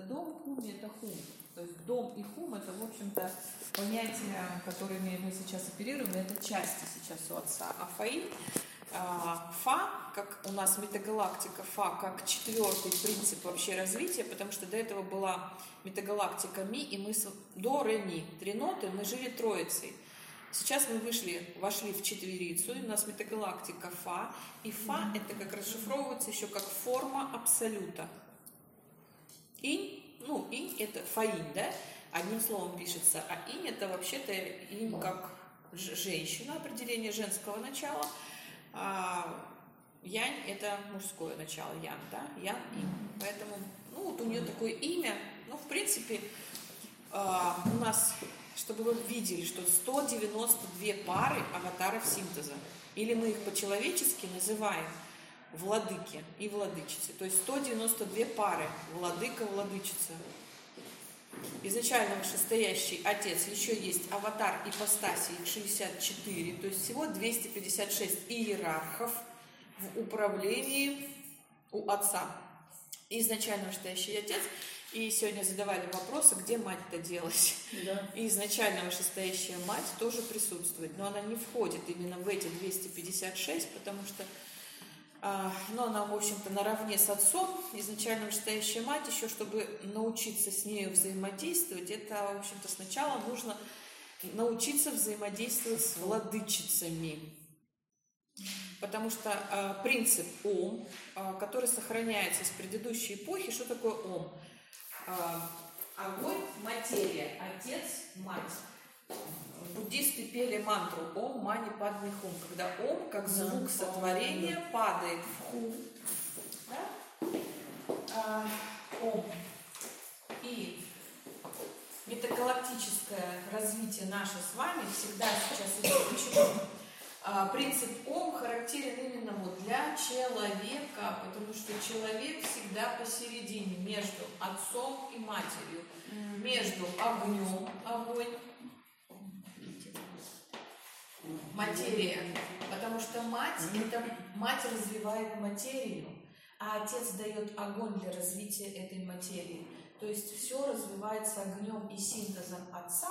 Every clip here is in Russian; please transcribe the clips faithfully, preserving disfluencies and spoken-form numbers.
дом, хуми – это хум. То есть дом и хум – это, в общем-то, понятия, которыми мы сейчас оперируем, это части сейчас у отца. А фаи, фа, как у нас метагалактика, фа, как четвертый принцип вообще развития, потому что до этого была метагалактика ми, и мы с, до, ре, ми, три ноты, мы жили троицей. Сейчас мы вышли, вошли в четверицу, и у нас метагалактика фа, и фа – это как расшифровывается еще как форма абсолюта. Инь, ну, инь – это фаинь, да, одним словом пишется, а инь – это вообще-то инь как женщина, определение женского начала, а янь – это мужское начало, ян, да, ян, инь. Поэтому, ну, вот у нее такое имя, ну, в принципе, у нас, чтобы вы видели, что сто девяносто две пары аватаров синтеза, или мы их по-человечески называем владыки и владычицы, то есть сто девяносто две пары владыка, владычица. Изначально вышестоящий отец, еще есть аватар ипостаси, их шестьдесят четыре, то есть всего двести пятьдесят шесть иерархов в управлении у отца. Изначально вышестоящий отец, и сегодня задавали вопросы, где мать-то делась. Да. И изначально вышестоящая мать тоже присутствует, но она не входит именно в эти двести пятьдесят шесть, потому что но она, в общем-то, наравне с отцом, изначально вышестоящая мать, еще чтобы научиться с нею взаимодействовать, это, в общем-то, сначала нужно научиться взаимодействовать с владычицами. Потому что э, принцип Ом, э, который сохраняется с предыдущей эпохи, что такое Ом? Э, огонь, материя, отец, мать. Буддисты пели мантру Ом Мани Падме Хум, когда Ом, как звук сотворения, падает в Хум. Да? А, Ом. И метагалактическое развитие наше с вами всегда сейчас идет. Почему? А, принцип Ом характерен именно вот для человека, потому что человек всегда посередине, между отцом и матерью, между огнем, огонь, материя, потому что мать, это мать развивает материю, а отец дает огонь для развития этой материи. То есть все развивается огнем и синтезом отца,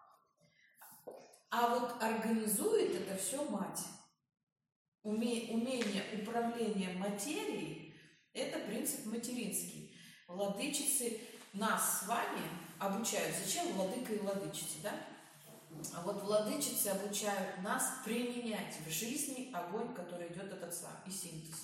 а вот организует это все мать. Уме, умение управления материей – это принцип материнский. Владычицы нас с вами обучают. Зачем владыка и владычица, да? А вот владычицы обучают нас применять в жизни огонь, который идет от отца, и синтез.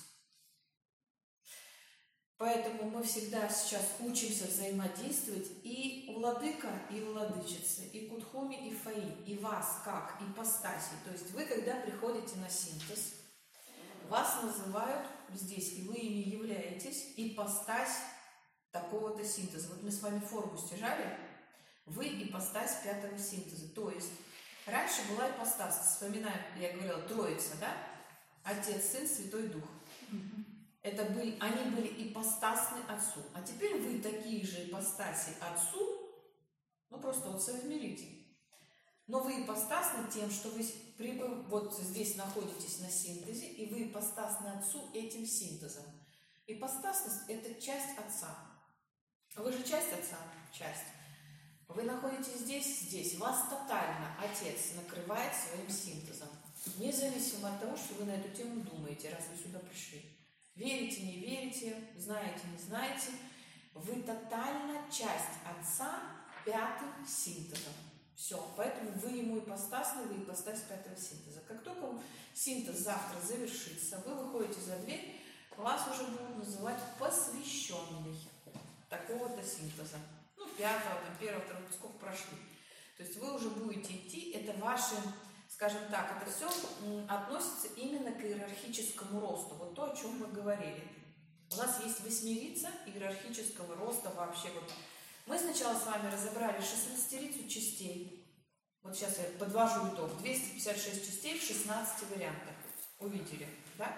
Поэтому мы всегда сейчас учимся взаимодействовать и владыка, и владычицы, и кудхуми, и фаи, и вас как ипостаси. То есть вы, когда приходите на синтез, вас называют здесь, и вы ими являетесь, ипостась такого-то синтеза. Вот мы с вами форму стяжали. Вы ипостась пятого синтеза. То есть раньше была ипостась, вспоминаю, я говорила, троица, да? Отец, Сын, Святой Дух. Mm-hmm. Это были, они были ипостасны Отцу. А теперь вы такие же ипостаси Отцу, ну просто вот соизмерите. Но вы ипостасны тем, что вы прибыв, вот здесь находитесь на синтезе, и вы ипостасны Отцу этим синтезом. Ипостасность – это часть Отца. Вы же часть Отца? Часть. Вы находитесь здесь, здесь. Вас тотально Отец накрывает своим синтезом. Независимо от того, что вы на эту тему думаете, раз вы сюда пришли. Верите, не верите, знаете, не знаете. Вы тотально часть Отца пятым синтезом. Все. Поэтому вы ему ипостасны, вы ипостась пятого синтеза. Как только синтез завтра завершится, вы выходите за дверь, вас уже будут называть посвященный такого-то синтеза. Ну, пятого, там, первого, второго, сколько прошли. То есть вы уже будете идти, это ваши, скажем так, это все относится именно к иерархическому росту. Вот то, о чем мы говорили. У нас есть восьмерица иерархического роста вообще. Вот. Мы сначала с вами разобрали шестнадцатерицу частей. Вот сейчас я подвожу итог. двести пятьдесят шесть частей в шестнадцати вариантах. Увидели, да?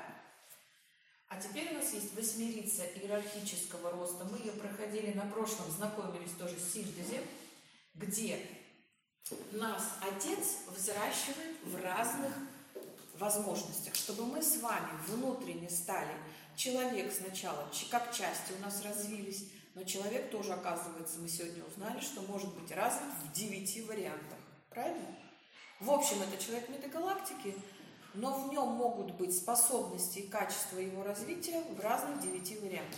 А теперь у нас есть восьмерица иерархического роста. Мы ее проходили на прошлом, знакомились тоже с синтезем, где нас Отец взращивает в разных возможностях, чтобы мы с вами внутренне стали. Человек сначала, как части у нас развились, Но человек тоже, оказывается, мы сегодня узнали, что может быть развит в девяти вариантах. Правильно? В общем, это человек метагалактики, но в нем могут быть способности и качества его развития в разных девяти вариантах.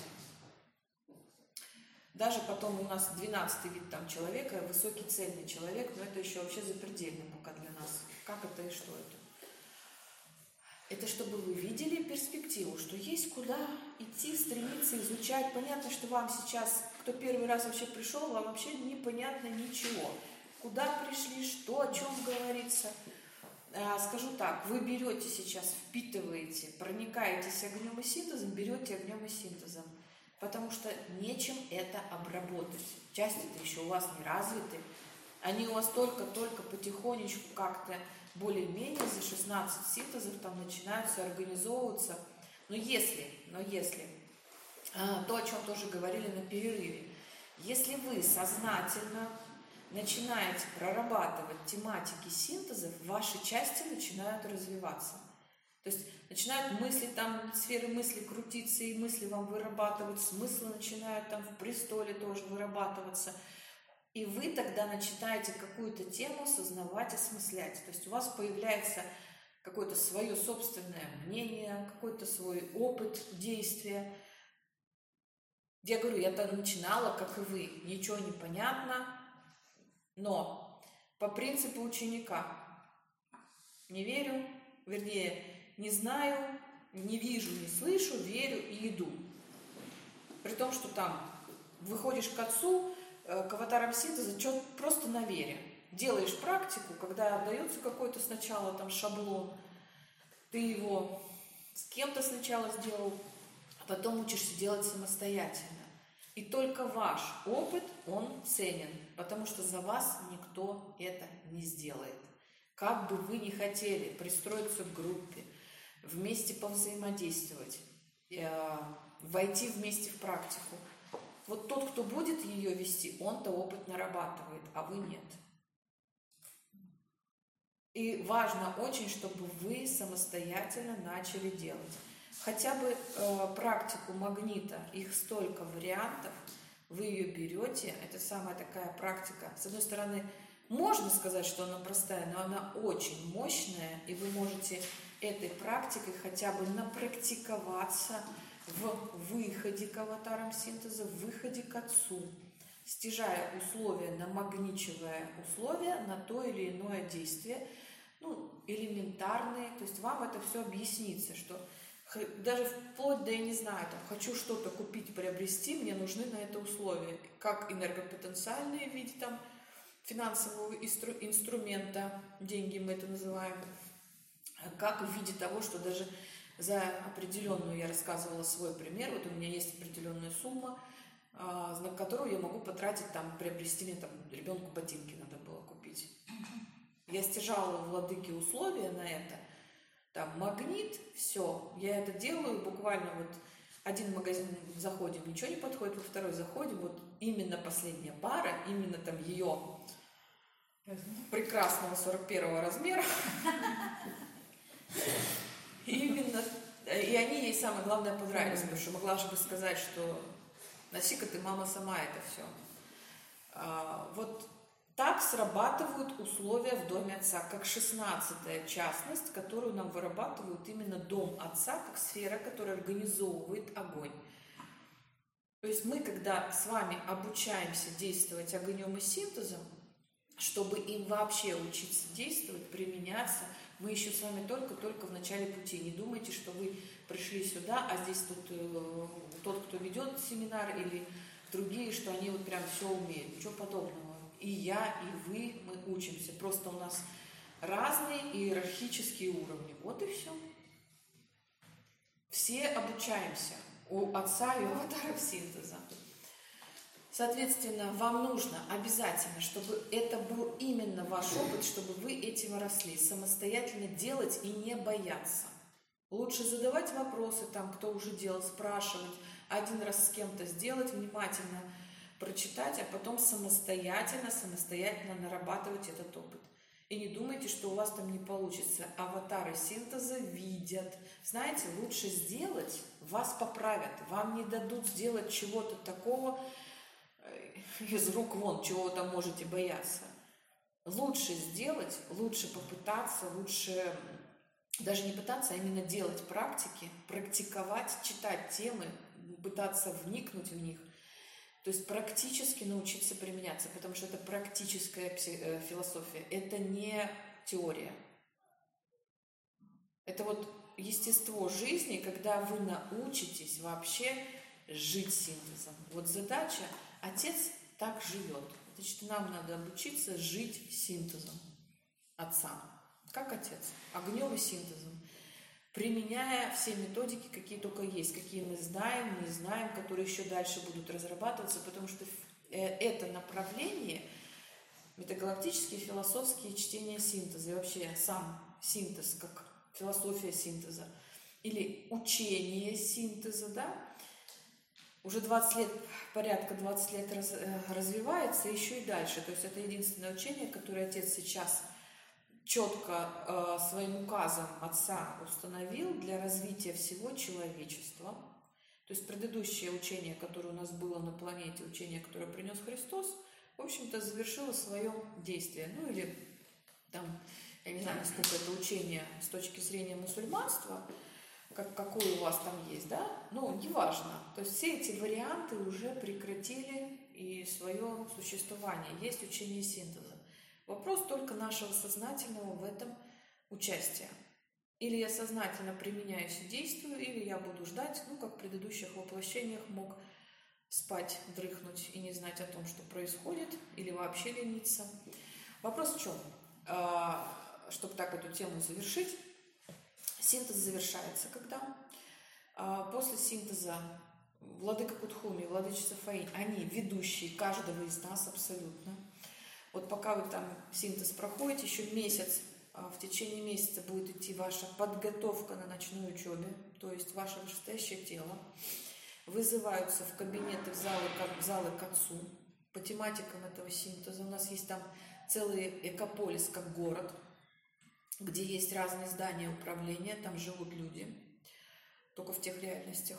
Даже потом у нас двенадцатый вид там человека, высокий цельный человек, но это еще вообще запредельно пока для нас. Как это и что это? Это чтобы вы видели перспективу, что есть куда идти, стремиться, изучать. Понятно, что вам сейчас, кто первый раз вообще пришел, вам вообще непонятно ничего. Куда пришли, что, о чем говорится. Скажу так, вы берете сейчас, впитываете, проникаетесь огнем и синтезом, берете огнем и синтезом. Потому что нечем это обработать. Части-то еще у вас не развиты. Они у вас только-только потихонечку как-то более-менее за шестнадцать синтезов там начинаются организовываться. Но если, но если, то, о чем тоже говорили на перерыве, если вы сознательно начинаете прорабатывать тематики синтезов, ваши части начинают развиваться. То есть начинают мысли, там сферы мысли крутиться, и мысли вам вырабатывать, смыслы начинают там в престоле тоже вырабатываться. И вы тогда начинаете какую-то тему осознавать, осмыслять. То есть у вас появляется какое-то свое собственное мнение, какой-то свой опыт действия. Я говорю, я там начинала, как и вы, ничего не понятно, но по принципу ученика не верю, вернее, не знаю, не вижу, не слышу, верю и иду. При том, что там выходишь к отцу, к аватарам синтеза, что просто на вере. Делаешь практику, когда дается какой-то сначала там шаблон, ты его с кем-то сначала сделал, а потом учишься делать самостоятельно. И только ваш опыт, он ценен, потому что за вас никто это не сделает. Как бы вы ни хотели пристроиться к группе, вместе повзаимодействовать, войти вместе в практику, вот тот, кто будет ее вести, он-то опыт нарабатывает, а вы нет. И важно очень, чтобы вы самостоятельно начали делать. Хотя бы э, практику магнита, их столько вариантов, вы ее берете, это самая такая практика. С одной стороны, можно сказать, что она простая, но она очень мощная, и вы можете этой практикой хотя бы напрактиковаться в выходе к аватарам синтеза, в выходе к отцу, стяжая условия, намагничивая условия на то или иное действие, ну, элементарные, то есть вам это все объяснится, что даже вплоть до, я не знаю, там, хочу что-то купить, приобрести, мне нужны на это условия, как энергопотенциальные в виде там финансового инстру- инструмента, деньги мы это называем, как в виде того, что даже за определенную, я рассказывала свой пример, вот у меня есть определенная сумма, на которую я могу потратить, там, приобрести мне, там, ребенку ботинки надо было купить. Я стяжала у владыки условия на это, там, магнит, все, я это делаю буквально вот один магазин заходим, ничего не подходит, во второй заходим, вот именно последняя пара, именно там ее прекрасного сорок первого размера, именно, и они ей самое главное понравились, потому что могла же бы сказать, что носи-ка ты, мама, сама это все. А, вот так срабатывают условия в доме отца, как шестнадцатая частность, которую нам вырабатывают именно дом отца, как сфера, которая организовывает огонь. То есть мы, когда с вами обучаемся действовать огнем и синтезом, чтобы им вообще учиться действовать, применяться, мы еще с вами только-только в начале пути. Не думайте, что вы пришли сюда, а здесь тут э, тот, кто ведет семинар, или другие, что они вот прям все умеют. Ничего подобного. И я, и вы, мы учимся. Просто у нас разные иерархические уровни. Вот и все. Все обучаемся у отца и у аватаров синтеза. Соответственно, вам нужно обязательно, чтобы это был именно ваш опыт, чтобы вы этим росли, самостоятельно делать и не бояться. Лучше задавать вопросы там, кто уже делал, спрашивать, один раз с кем-то сделать, внимательно прочитать, а потом самостоятельно, самостоятельно нарабатывать этот опыт. И не думайте, что у вас там не получится. Аватары синтеза видят. Знаете, лучше сделать, вас поправят, вам не дадут сделать чего-то такого, из рук вон, чего вы там можете бояться. Лучше сделать, лучше попытаться, лучше даже не пытаться, а именно делать практики, практиковать, читать темы, пытаться вникнуть в них. То есть практически научиться применяться, потому что это практическая философия, это не теория. Это вот естество жизни, когда вы научитесь вообще жить синтезом. Вот задача, отец так живет. Значит, нам надо обучиться жить синтезом отца. Как отец, огнем и синтезом. Применяя все методики, какие только есть, какие мы знаем, не знаем, которые еще дальше будут разрабатываться, потому что это направление, метагалактические философские чтения синтеза, и вообще сам синтез, как философия синтеза, или учение синтеза, да, уже двадцать лет, порядка двадцать лет раз, развивается, еще и дальше. То есть это единственное учение, которое отец сейчас четко э, своим указом отца установил для развития всего человечества. То есть предыдущее учение, которое у нас было на планете, учение, которое принес Христос, в общем-то, завершило свое действие. Ну или там, я не знаю, насколько это учение с точки зрения мусульманства, как, какое у вас там есть, да? Ну, неважно. То есть все эти варианты уже прекратили и свое существование. Есть учение синтеза. Вопрос только нашего сознательного в этом участия. Или я сознательно применяюсь и действую, или я буду ждать, ну, как в предыдущих воплощениях мог спать, дрыхнуть и не знать о том, что происходит, или вообще лениться. Вопрос в чем? Чтобы так эту тему завершить, синтез завершается когда? После синтеза владыка Кутхуми, владычица Фаинь, они ведущие каждого из нас абсолютно. Вот пока вы там синтез проходите, еще месяц, в течение месяца будет идти ваша подготовка на ночной учебе, то есть ваше вышестоящее тело. Вызываются в кабинеты, в залы, в залы к отцу по тематикам этого синтеза. У нас есть там целый экополис, как город, где есть разные здания управления, там живут люди, только в тех реальностях.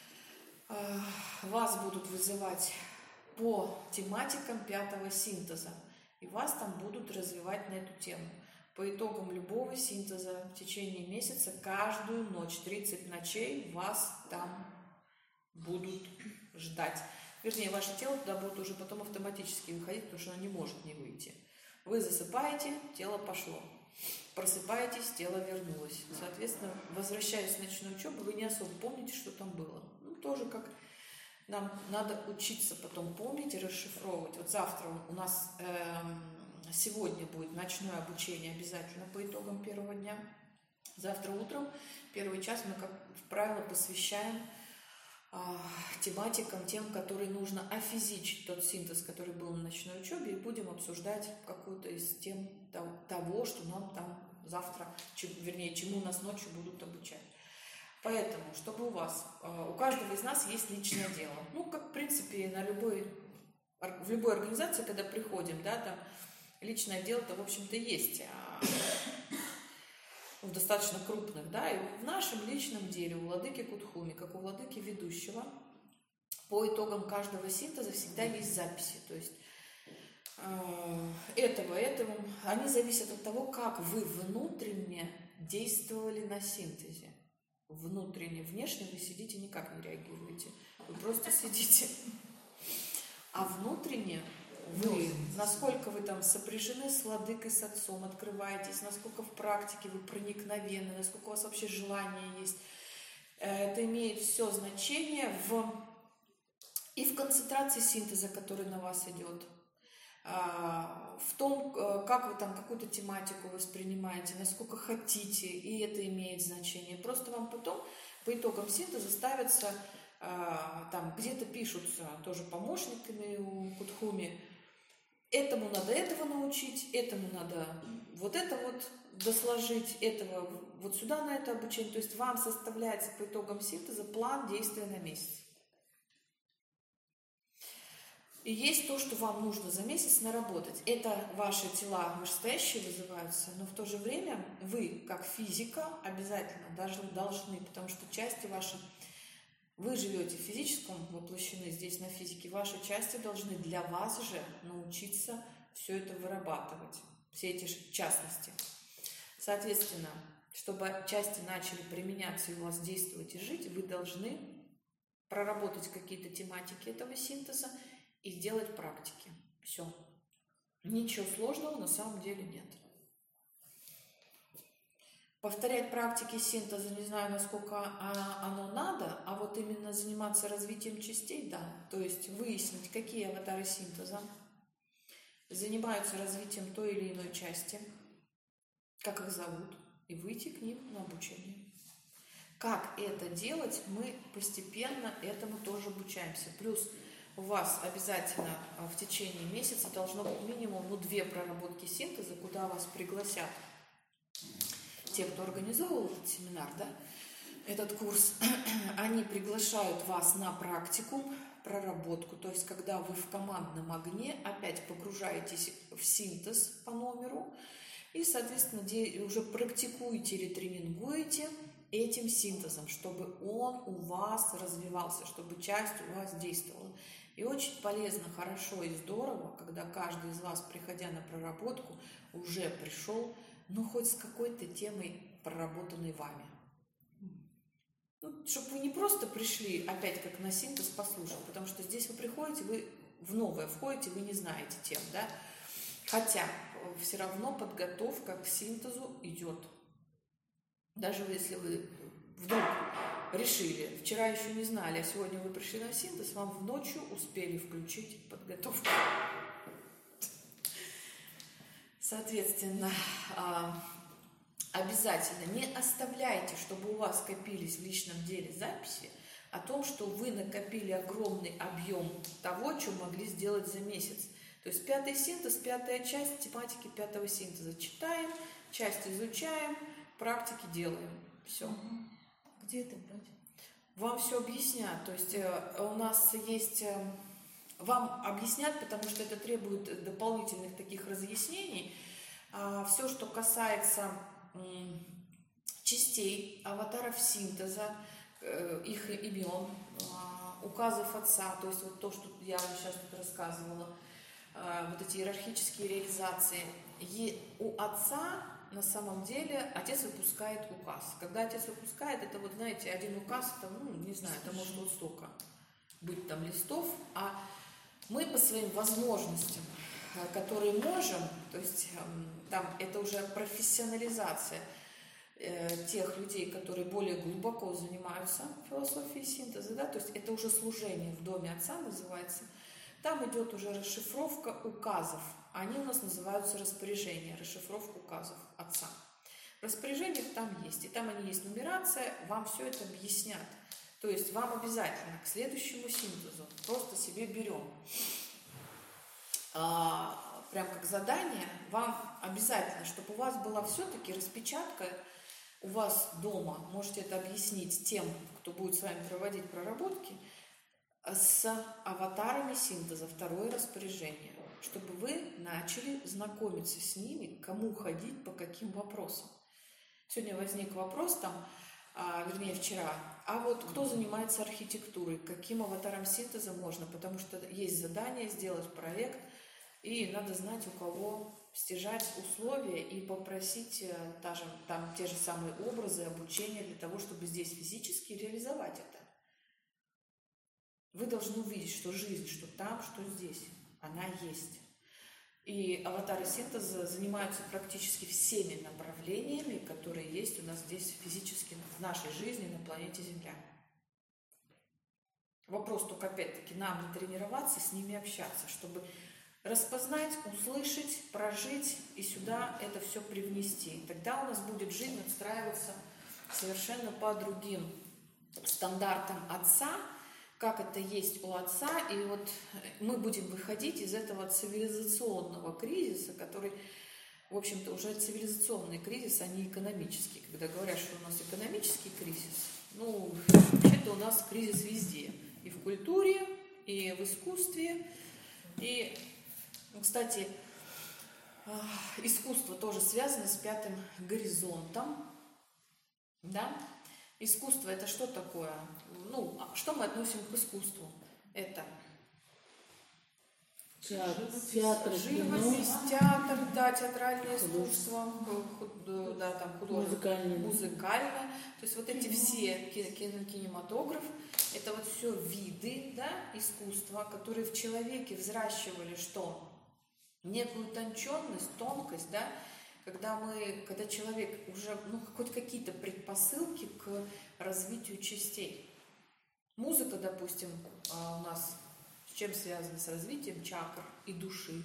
Вас будут вызывать по тематикам пятого синтеза. И вас там будут развивать на эту тему. По итогам любого синтеза в течение месяца, каждую ночь, тридцать ночей, вас там будут ждать. Вернее, ваше тело туда будет уже потом автоматически выходить, потому что оно не может не выйти. Вы засыпаете, тело пошло. Просыпаетесь, тело вернулось. Соответственно, возвращаясь с ночной учебы, вы не особо помните, что там было. Ну, тоже как... Нам надо учиться потом помнить и расшифровывать. Вот завтра у нас э, сегодня будет ночное обучение обязательно по итогам первого дня. Завтра утром, первый час мы, как правило, посвящаем э, тематикам, тем, которые нужно офизичить тот синтез, который был на ночной учебе, и будем обсуждать какую-то из тем того, что нам там завтра, вернее, чему нас ночью будут обучать. Поэтому, чтобы у вас, у каждого из нас есть личное дело. Ну, как, в принципе, на любой, в любой организации, когда приходим, да, там личное дело-то, в общем-то, есть. В достаточно крупных, да, и в нашем личном деле, у владыки Кутхуми, как у владыки ведущего, по итогам каждого синтеза всегда есть записи. То есть этого, этого, они зависят от того, как вы внутренне действовали на синтезе. Внутренне, внешне вы сидите, никак не реагируете. Вы просто сидите. А внутренне вы, насколько вы там сопряжены с владыкой, с отцом, открываетесь, насколько в практике вы проникновенны, насколько у вас вообще желание есть. Это имеет все значение в, и в концентрации синтеза, который на вас идет, в том, как вы там какую-то тематику воспринимаете, насколько хотите, и это имеет значение. Просто вам потом по итогам синтеза ставятся, там где-то пишутся тоже помощниками у Кутхуми, этому надо этого научить, этому надо вот это вот досложить, этого вот сюда на это обучение. То есть вам составляется по итогам синтеза план действия на месяц. И есть то, что вам нужно за месяц наработать. Это ваши тела вышестоящие вызываются, но в то же время вы, как физика, обязательно должны, должны, потому что части ваши Вы живете в физическом, воплощены здесь на физике, ваши части должны для вас же научиться все это вырабатывать, все эти частности. Соответственно, чтобы части начали применяться и у вас действовать и жить, вы должны проработать какие-то тематики этого синтеза и сделать практики. Все. Ничего сложного на самом деле нет. Повторять практики синтеза, не знаю, насколько оно надо, а вот именно заниматься развитием частей, да. То есть выяснить, какие аватары синтеза занимаются развитием той или иной части, как их зовут, и выйти к ним на обучение. Как это делать, мы постепенно этому тоже обучаемся. Плюс у вас обязательно в течение месяца должно быть минимум ну, две проработки синтеза, куда вас пригласят те, кто организовал этот семинар, да, этот курс. Они приглашают вас на практику, проработку, то есть когда вы в командном огне опять погружаетесь в синтез по номеру и, соответственно, уже практикуете или тренингуете этим синтезом, чтобы он у вас развивался, чтобы часть у вас действовала. И очень полезно, хорошо и здорово, когда каждый из вас, приходя на проработку, уже пришел, ну, хоть с какой-то темой, проработанной вами. Ну, чтобы вы не просто пришли опять как на синтез послушать, потому что здесь вы приходите, вы в новое входите, вы не знаете тем, да? Хотя все равно подготовка к синтезу идет. Даже если вы вдруг решили, вчера еще не знали, а сегодня вы пришли на синтез, вам в ночью успели включить подготовку. Соответственно, обязательно не оставляйте, чтобы у вас копились в личном деле записи о том, что вы накопили огромный объем того, что могли сделать за месяц. То есть пятый синтез, пятая часть тематики пятого синтеза. Читаем, часть изучаем, практики делаем. Все. Где это брать? Вам все объяснят. То есть у нас есть... Вам объяснят, потому что это требует дополнительных таких разъяснений. Все, что касается частей, аватаров синтеза, их имен, указов отца, то есть вот то, что я вам сейчас тут рассказывала, вот эти иерархические реализации. И у отца на самом деле отец выпускает указ. Когда отец выпускает, это вот, знаете, один указ, там, ну, не знаю, это может вот столько быть там листов, а мы по своим возможностям, которые можем, то есть там это уже профессионализация тех людей, которые более глубоко занимаются философией синтеза, да, то есть это уже служение в доме отца называется. Там идет уже расшифровка указов. Они у нас называются распоряжения, расшифровка указов отца. В распоряжениях там есть, и там они есть нумерация, вам все это объяснят. То есть вам обязательно к следующему синтезу просто себе берем, а, прям как задание, вам обязательно, чтобы у вас была все-таки распечатка у вас дома, можете это объяснить тем, кто будет с вами проводить проработки, с аватарами синтеза, второе распоряжение, чтобы вы начали знакомиться с ними, кому ходить, по каким вопросам. Сегодня возник вопрос там, а, вернее вчера, а вот кто занимается архитектурой, каким аватаром синтеза можно, потому что есть задание сделать проект, и надо знать, у кого стяжать условия и попросить даже, там, те же самые образы, обучения для того, чтобы здесь физически реализовать это. Вы должны увидеть, что жизнь, что там, что здесь, она есть. И аватары синтеза занимаются практически всеми направлениями, которые есть у нас здесь физически, в нашей жизни на планете Земля. Вопрос только опять-таки нам не тренироваться, с ними общаться, чтобы распознать, услышать, прожить и сюда это все привнести. Тогда у нас будет жизнь отстраиваться совершенно по другим стандартам отца, как это есть у отца, и вот мы будем выходить из этого цивилизационного кризиса, который, в общем-то, уже цивилизационный кризис, а не экономический. Когда говорят, что у нас экономический кризис, ну, вообще-то у нас кризис везде. И в культуре, и в искусстве, и, кстати, искусство тоже связано с пятым горизонтом, да? Искусство – это что такое? Ну, что мы относим к искусству? Это Театр, театр, живопись, театр, да, театральное искусство, худ- да, там художество, музыкальное. музыкальное. То есть вот эти все кино- кинематограф, это вот все виды, да, искусства, которые в человеке взращивали что? Некую утонченность, тонкость, да, когда мы, когда человек уже, ну, хоть какие-то предпосылки к развитию частей. Музыка, допустим, у нас с чем связана? С развитием чакр и души.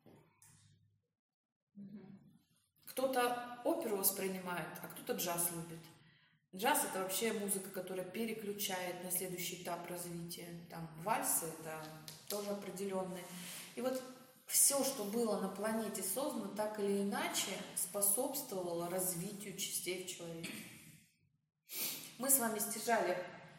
Кто-то оперу воспринимает, а кто-то джаз любит. Джаз – это вообще музыка, которая переключает на следующий этап развития. Там вальсы – это тоже определенные. И вот все, что было на планете создано, так или иначе способствовало развитию частей в человеке. Мы с вами стяжали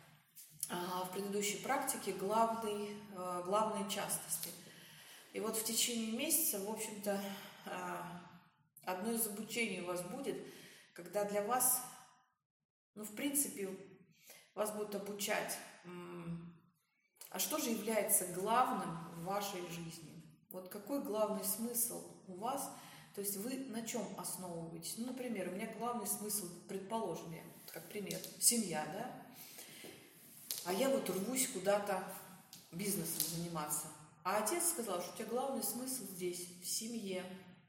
а, в предыдущей практике главный, а, главные частности. И вот в течение месяца, в общем-то, а, одно из обучений у вас будет, когда для вас, ну, в принципе, вас будут обучать, а что же является главным в вашей жизни? Вот какой главный смысл у вас? То есть вы на чем основываетесь? Ну, например, у меня главный смысл, предположим, я, как пример, семья, да? А я вот рвусь куда-то бизнесом заниматься. А отец сказал, что у тебя главный смысл здесь, в семье.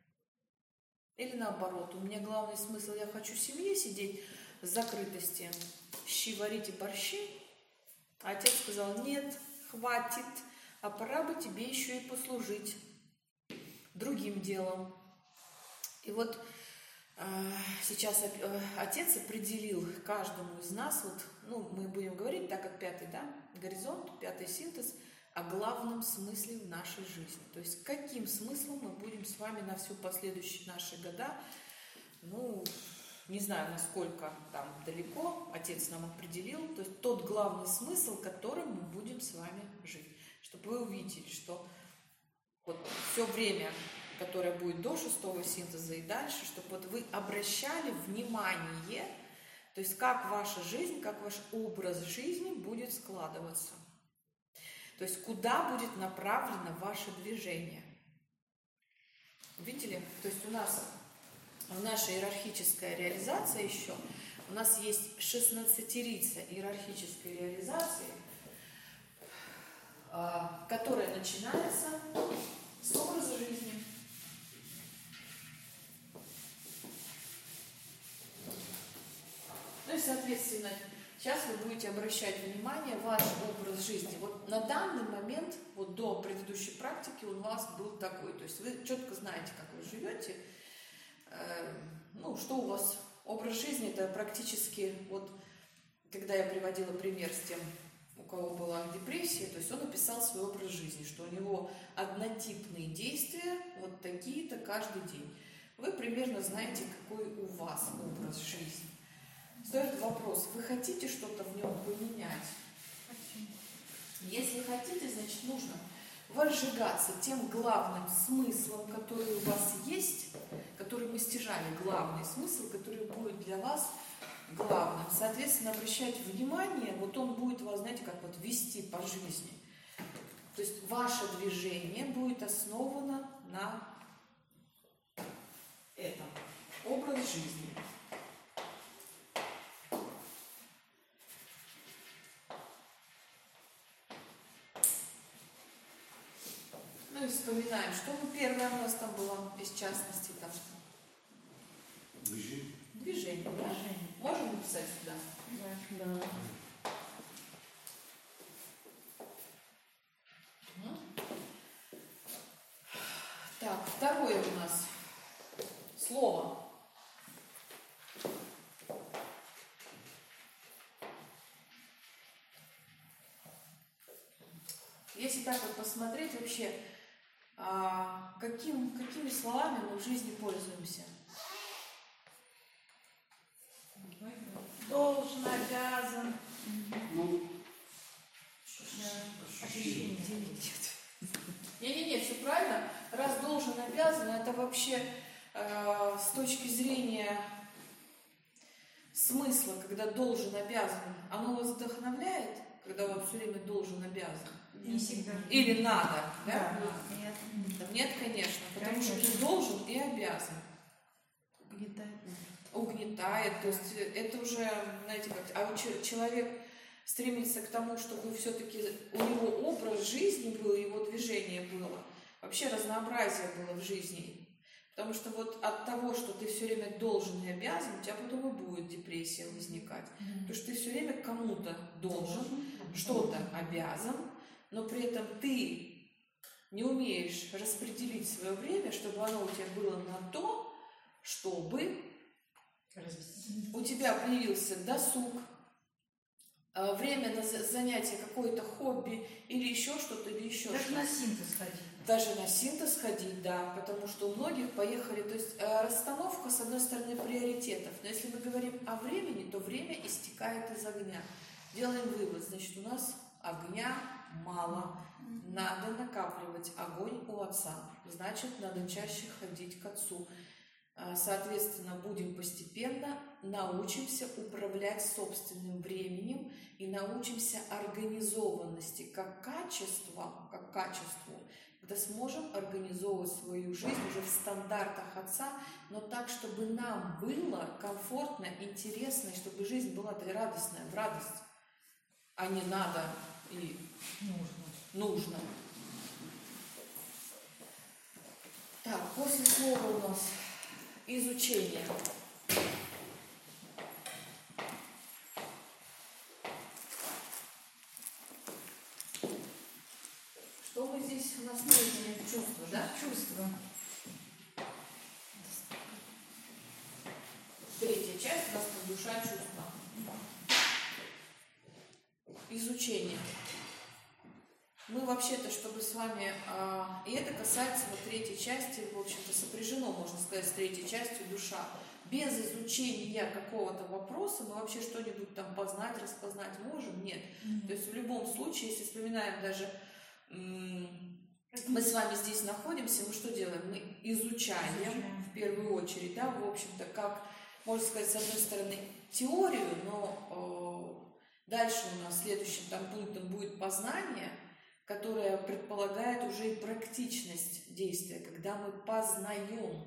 Или наоборот, у меня главный смысл, я хочу в семье сидеть в закрытости, щи варить и борщи. А отец сказал, нет, хватит, а пора бы тебе еще и послужить другим делом. И вот э, сейчас э, отец определил каждому из нас, вот, ну, мы будем говорить, так как пятый, да, горизонт, пятый синтез, о главном смысле в нашей жизни. То есть каким смыслом мы будем с вами на всю последующие наши года, ну, не знаю, насколько там далеко отец нам определил, то есть тот главный смысл, которым мы будем с вами жить. Чтобы вы увидели, что вот все время, которое будет до шестого синтеза и дальше, чтобы вот вы обращали внимание, то есть как ваша жизнь, как ваш образ жизни будет складываться. То есть куда будет направлено ваше движение. Видели? То есть у нас в нашей иерархической реализации еще, у нас есть шестнадцатерица иерархической реализации, которая начинается с образа жизни. Ну и, соответственно, сейчас вы будете обращать внимание на ваш образ жизни. Вот на данный момент, вот до предыдущей практики у вас был такой. То есть вы четко знаете, как вы живете. Э, ну, что у вас образ жизни, это практически, вот, когда я приводила пример с тем, у кого была депрессия, то есть он описал свой образ жизни, что у него однотипные действия, вот такие-то каждый день. Вы примерно знаете, какой у вас образ жизни. Стоит вопрос, вы хотите что-то в нем поменять? Хотим. Если хотите, значит нужно возжигаться тем главным смыслом, который у вас есть, который мы стяжали, главный смысл, который будет для вас главным. Соответственно, обращать внимание, вот он будет вас, знаете, как вот вести по жизни. То есть ваше движение будет основано на этом. Образ жизни. Ну и вспоминаем, что мы первое у нас там было, без частности там. Движение. Движение, да? Движение. Можем написать сюда? Да. Да. Так, второе у нас слово. Если так вот посмотреть вообще, а, каким, какими словами мы в жизни пользуемся? Должен, обязан. Ну, Не-не-не, все правильно. Раз должен, обязан, это вообще э, с точки зрения смысла, когда должен, обязан, оно вас вдохновляет, когда он все время должен, обязан? Не всегда. Или надо, да? Да. Нет. Нет, конечно, потому Конечно. что ты должен и обязан. Угнетает. Угнетает, то есть это уже, знаете, как, а вот че- человек стремится к тому, чтобы все-таки у него образ жизни был, его движение было, вообще разнообразие было в жизни. Потому что вот от того, что ты все время должен и обязан, у тебя потом и будет депрессия возникать. Mm-hmm. Потому что ты все время кому-то должен, что-то обязан, но при этом ты не умеешь распределить свое время, чтобы оно у тебя было на то, чтобы у тебя появился досуг, время на занятие, какое-то хобби или еще что-то, или еще Даже что-то. на синтез ходить. Даже на синтез ходить, да, потому что у многих поехали, то есть э, расстановка, с одной стороны, приоритетов, но если мы говорим о времени, то время истекает из огня. Делаем вывод, значит, у нас огня мало, надо накапливать огонь у отца, значит, надо чаще ходить к отцу. Соответственно, будем постепенно научимся управлять собственным временем и научимся организованности как качества, как качеству, когда сможем организовывать свою жизнь уже в стандартах отца, но так, чтобы нам было комфортно, интересно, и чтобы жизнь была радостная, в радость, а не надо и нужно. нужно. Так, после слова у нас изучение. Что мы здесь у нас третье чувство, да? Чувство. Третья часть у нас душа, чувства. Изучение. Мы вообще-то, чтобы с вами, а, и это касается вот третьей части, в общем-то, сопряжено, можно сказать, с третьей частью душа. Без изучения какого-то вопроса мы вообще что-нибудь там познать, распознать можем? Нет. Mm-hmm. То есть в любом случае, если вспоминаем даже, м- мы с вами здесь находимся, мы что делаем? Мы изучаем, изучаем. В первую очередь, да, в общем-то, как, можно сказать, с одной стороны, теорию, но э- дальше у нас следующим там пунктом будет познание, которая предполагает уже и практичность действия, когда мы познаем.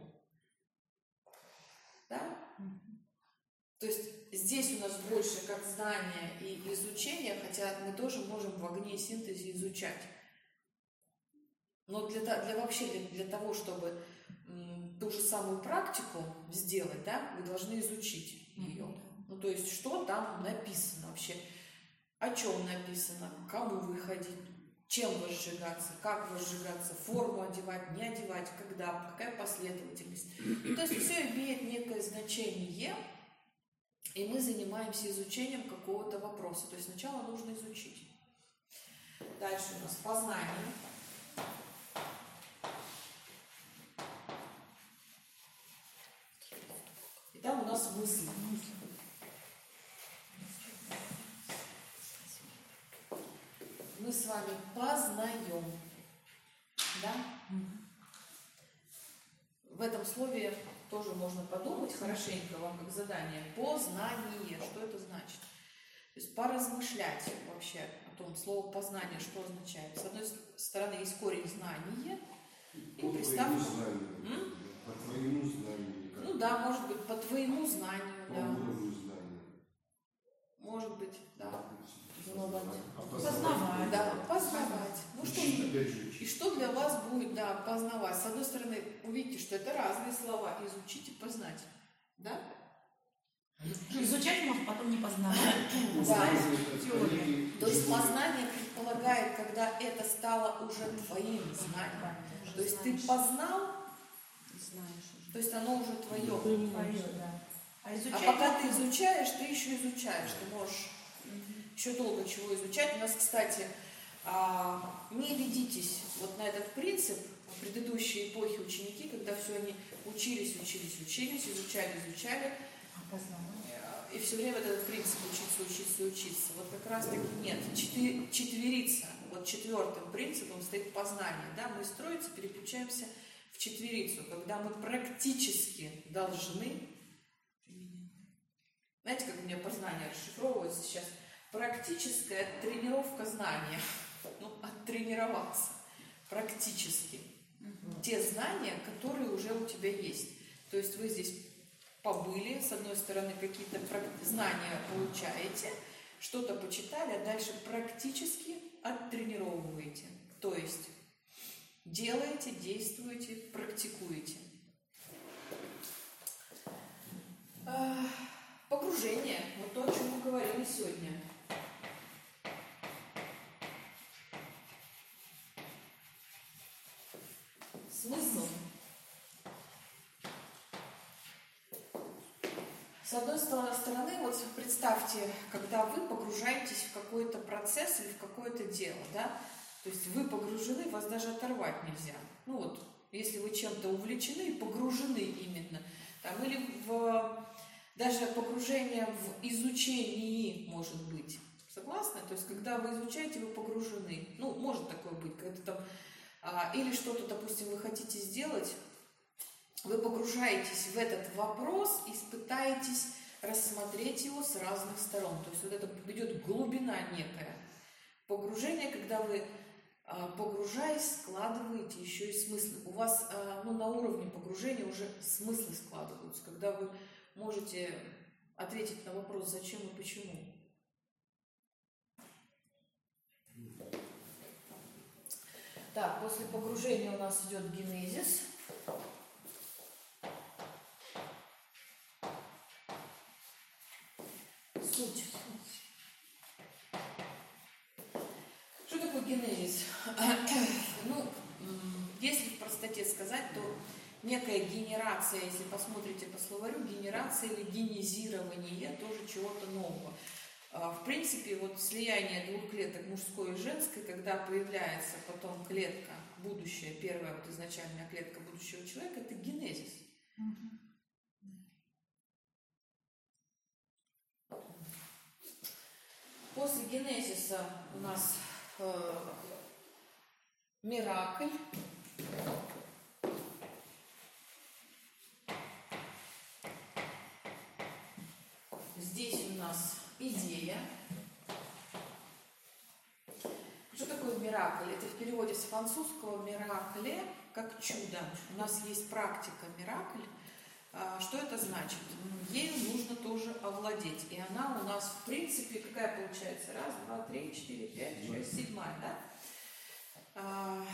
Да? Mm-hmm. То есть здесь у нас больше как знание и изучение, хотя мы тоже можем в огне синтезе изучать. Но для, для вообще для, для того, чтобы м, ту же самую практику сделать, да, вы должны изучить ее. Mm-hmm. Ну, то есть, что там написано вообще, о чем написано, кому выходить, чем возжигаться, как возжигаться, форму одевать, не одевать, когда, какая последовательность. То есть все имеет некое значение, и мы занимаемся изучением какого-то вопроса. То есть сначала нужно изучить. Дальше у нас познание. И там у нас мысли. Мы с вами познаем. Да? В этом слове тоже можно подумать хорошенько, вам как задание. Познание. Что это значит? То есть поразмышлять вообще о том, слово познание, что означает. С одной стороны, есть корень знания и по приставка. Твоему по твоему знанию. Ну да, может быть, по твоему знанию. По да. уровню знания. Может быть, да. Познавать. Познавать. Да, познавать. Ну что, Опять же, и что для вас будет, да, познавать? С одной стороны, увидите, что это разные слова. Изучить и познать. Да? Изучать можно, потом не познавать. Да. Теория. То есть познание предполагает, когда это стало уже твоим знанием. То есть ты познал, то есть оно уже твое. Твое, да. А, А пока ты изучаешь, ты еще изучаешь. Ты можешь еще долго чего изучать. У нас, кстати, не ведитесь вот на этот принцип. В предыдущей эпохе ученики, когда все они учились, учились, учились, изучали, изучали, и все время этот принцип учиться, учиться, учиться. Вот как раз таки нет. Четвер, четверица. Вот четвертым принципом стоит познание. Да? Мы строится, переключаемся в четверицу, когда мы практически должны Знаете, как у меня познание расшифровывается сейчас? Практическая тренировка знания. Ну, оттренироваться. Практически. Угу. Те знания, которые уже у тебя есть. То есть вы здесь побыли, с одной стороны, какие-то знания получаете, что-то почитали, а дальше практически оттренировываете. То есть делаете, действуете, практикуете. Погружение. Вот то, о чем мы говорили сегодня. Смысл. С одной стороны, вот представьте, когда вы погружаетесь в какой-то процесс или в какое-то дело, да, то есть вы погружены, вас даже оторвать нельзя. Ну вот, если вы чем-то увлечены, погружены именно, там, или в, даже погружение в изучении может быть. Согласны? То есть, когда вы изучаете, вы погружены. Ну, может такое быть, когда там, а, или что-то, допустим, вы хотите сделать, вы погружаетесь в этот вопрос и пытаетесь рассмотреть его с разных сторон. То есть вот это идет глубина некая. Погружение, когда вы, погружаясь, складываете еще и смыслы. У вас ну, на уровне погружения уже смыслы складываются, когда вы можете ответить на вопрос «зачем и почему?». Так, после погружения у нас идет генезис. Суть. Что такое генезис? Ну, если в простоте сказать, то некая генерация, если посмотрите по словарю, генерация или генезирование тоже чего-то нового. В принципе, вот слияние двух клеток, мужской и женской, когда появляется потом клетка, будущее, первая вот изначальная клетка будущего человека, это генезис. После генезиса у нас э, миракль. Здесь у нас идея. Что такое миракль? Это в переводе с французского «миракле» как чудо. У нас есть практика миракль. Что это значит? Ею нужно тоже овладеть. И она у нас, в принципе, какая получается? Раз, два, три, четыре, пять, шесть, седьмая, да? А,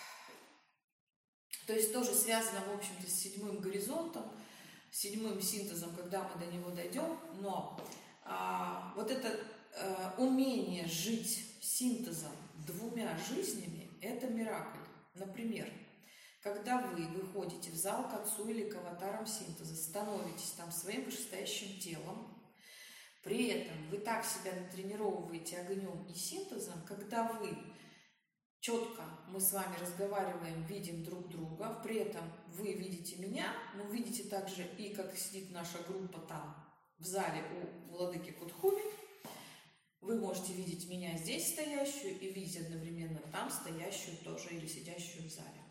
то есть тоже связано, в общем-то, с седьмым горизонтом, седьмым синтезом, когда мы до него дойдем. Но а, вот это а, умение жить синтезом двумя жизнями – это миракль. Например, когда вы выходите в зал к Отцу или к аватарам синтеза, становитесь там своим вышестоящим телом, при этом вы так себя натренировываете огнем и синтезом, когда вы четко, мы с вами разговариваем, видим друг друга, при этом вы видите меня, но видите также и как сидит наша группа там в зале у владыки Кутхуми, вы можете видеть меня здесь стоящую и видеть одновременно там стоящую тоже или сидящую в зале.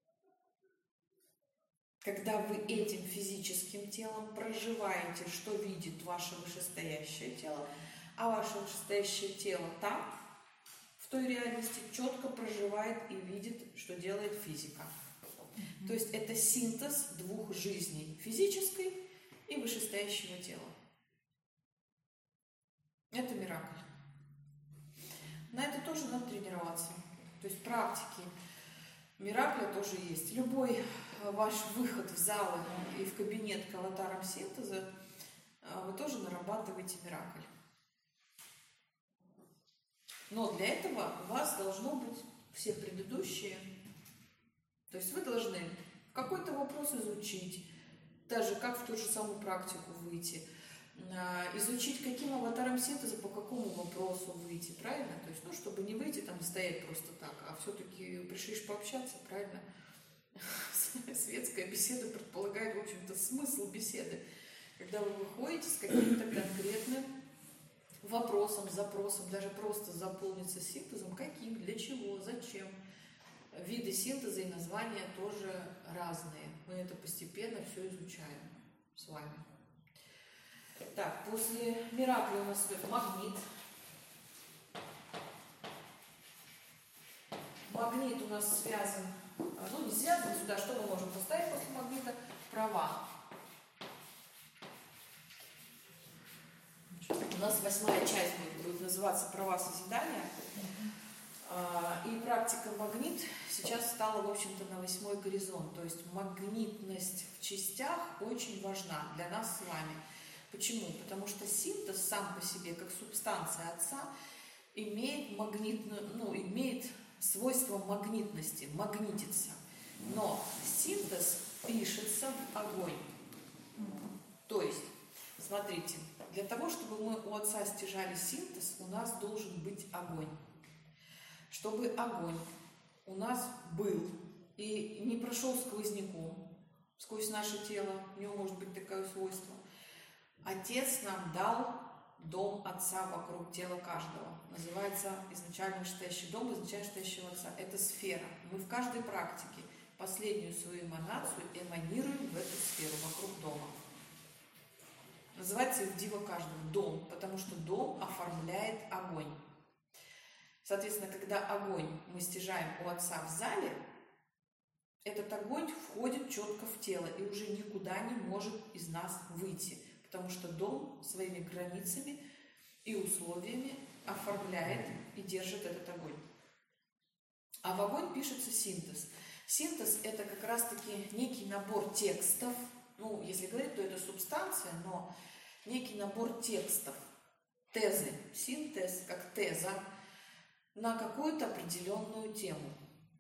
Когда вы этим физическим телом проживаете, что видит ваше вышестоящее тело, а ваше вышестоящее тело там, в той реальности, четко проживает и видит, что делает физика. Mm-hmm. То есть это синтез двух жизней, физической и вышестоящего тела. Это миракль. На это тоже надо тренироваться. То есть практики миракля тоже есть. Любой ваш выход в зал и в кабинет к аватарам синтеза, вы тоже нарабатываете миракль. Но для этого у вас должно быть все предыдущие. То есть вы должны какой-то вопрос изучить, даже как в ту же самую практику выйти, изучить, каким аватаром синтеза, по какому вопросу выйти, правильно? То есть, ну, чтобы не выйти там и стоять просто так, а все-таки пришли пообщаться, правильно? Светская беседа предполагает, в общем-то, смысл беседы. Когда вы выходите с каким-то конкретным вопросом, запросом, даже просто заполниться синтезом, каким, для чего, зачем. Виды синтеза и названия тоже разные. Мы это постепенно все изучаем с вами. Так, после Миракля у нас идет магнит. Магнит у нас связан, ну не связан сюда, что мы можем поставить после магнита? Права. У нас восьмая часть будет, будет называться «Права созидания». И практика магнит сейчас стала, в общем-то, на восьмой горизонт. То есть магнитность в частях очень важна для нас с вами. Почему? Потому что синтез сам по себе, как субстанция Отца, имеет магнитную, ну, имеет свойство магнитности, магнитится. Но синтез пишется в огонь. То есть, смотрите, для того, чтобы мы у Отца стяжали синтез, у нас должен быть огонь. Чтобы огонь у нас был и не прошел сквозняком, сквозь наше тело, у него может быть такое свойство, Отец нам дал дом Отца вокруг тела каждого. Называется изначально вышестоящий дом, изначально вышестоящего Отца. Это сфера. Мы в каждой практике последнюю свою эманацию эманируем в эту сферу, вокруг дома. Называется Ивдива каждого дом, потому что дом оформляет огонь. Соответственно, когда огонь мы стяжаем у Отца в зале, этот огонь входит четко в тело и уже никуда не может из нас выйти, потому что дом своими границами и условиями оформляет и держит этот огонь. А в огонь пишется синтез. Синтез – это как раз-таки некий набор текстов, ну, если говорить, то это субстанция, но некий набор текстов, тезы, синтез как теза, на какую-то определенную тему.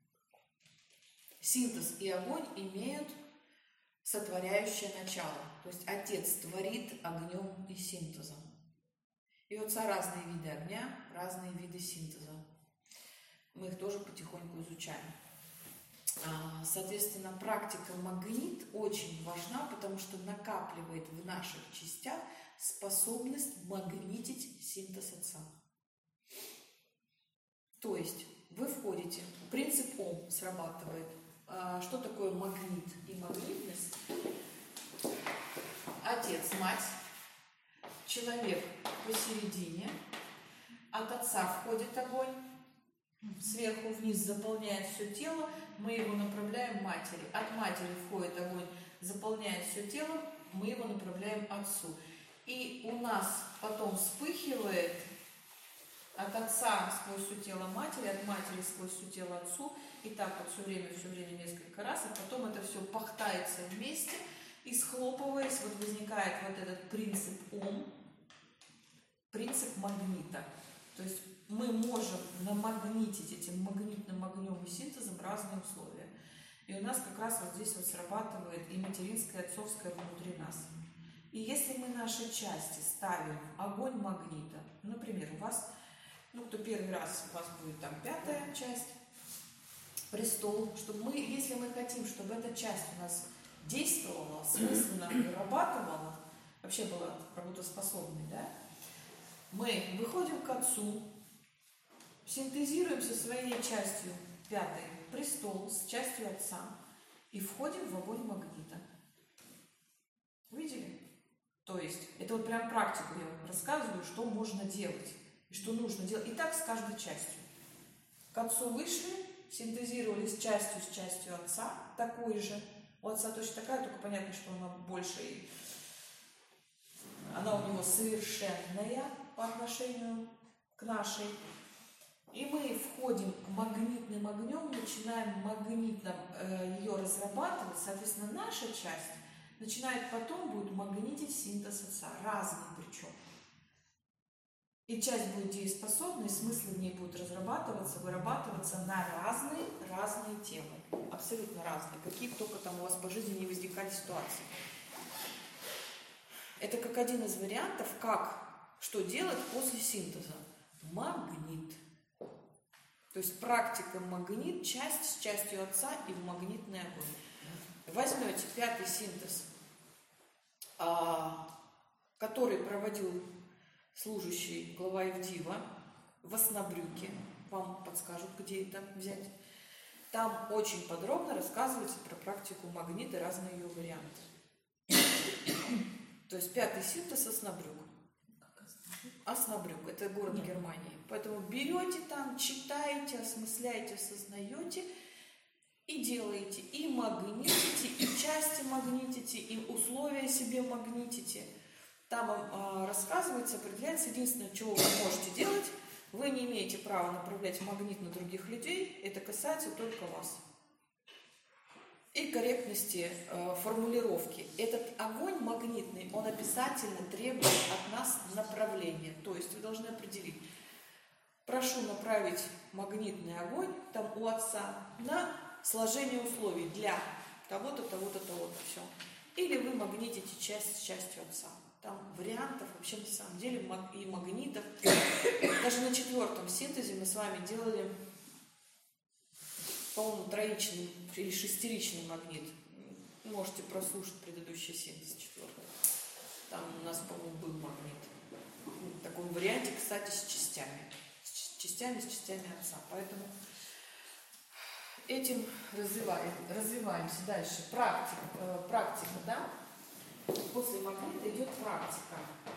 Синтез и огонь имеют сотворяющее начало. То есть Отец творит огнем и синтезом. И у Отца разные виды огня, разные виды синтеза. Мы их тоже потихоньку изучаем. Соответственно, практика магнит очень важна, потому что накапливает в наших частях способность магнитить синтез Отца. То есть вы входите, принцип Ом срабатывает. Что такое магнит и магнитность? Отец, мать, человек посередине, от Отца входит огонь, сверху вниз заполняет все тело, мы его направляем матери. От матери входит огонь, заполняет все тело, мы его направляем Отцу. И у нас потом вспыхивает от Отца сквозь все тело матери, от матери сквозь все тело Отцу. И так вот все время, все время несколько раз, а потом это все пахтается вместе, и схлопываясь, вот возникает вот этот принцип Ом, принцип магнита. То есть мы можем намагнитить этим магнитным огнем и синтезом разные условия. И у нас как раз вот здесь вот срабатывает и материнское, и отцовское внутри нас. И если мы наши части ставим в огонь магнита, например, у вас, ну, кто первый раз, у вас будет там пятая часть, престол, чтобы мы, если мы хотим, чтобы эта часть у нас действовала, смысленно вырабатывала, вообще была работоспособной, да, мы выходим к Отцу, синтезируем со своей частью пятой престол с частью Отца и входим в огонь магнита. Видели? То есть, это вот прям практику я вам рассказываю, что можно делать и что нужно делать. И так с каждой частью. К Отцу вышли, синтезировали с частью, с частью Отца, такой же. У Отца точно такая, только понятно, что она больше, и она у него совершенная по отношению к нашей. И мы входим магнитным огнем, начинаем магнитно э, ее разрабатывать, соответственно, наша часть начинает потом будет магнитить синтез Отца, разный причем. И часть будет дееспособна, и смыслы в ней будут разрабатываться, вырабатываться на разные, разные темы. Абсолютно разные. Какие только там у вас по жизни не возникали ситуации. Это как один из вариантов, как, что делать после синтеза. Магнит. То есть практика магнит, часть с частью Отца и в магнитный огонь. Возьмете пятый синтез, который проводил служащий глава Ивдива в Оснобрюке, вам подскажут, где это взять. Там очень подробно рассказывается про практику магнита и разные ее варианты. То есть пятый синтез Оснабрюк. Оснабрюк, это город Нет. Германии. Поэтому берете там, читаете, осмысляете, осознаете и делаете. И магнитите, и части магнитите, и условия себе магнитите. Там э, рассказывается, определяется. Единственное, чего вы можете делать, вы не имеете права направлять магнит на других людей. Это касается только вас. И корректности э, формулировки. Этот огонь магнитный, он обязательно требует от нас направления. То есть вы должны определить, прошу направить магнитный огонь там у отца на сложение условий для того-то, того-то, того-то, все. Или вы магнитите часть с частью отца. Там вариантов вообще на самом деле и магнитов. Даже на четвертом синтезе мы с вами делали, по-моему, троичный или шестеричный магнит. Можете прослушать предыдущий синтез четвертый. Там у нас, по-моему, был магнит. В таком варианте, кстати, с частями. С частями, с частями отца. Поэтому этим развиваем, развиваемся дальше. Практика, э, практика, да? После магнита идет практика.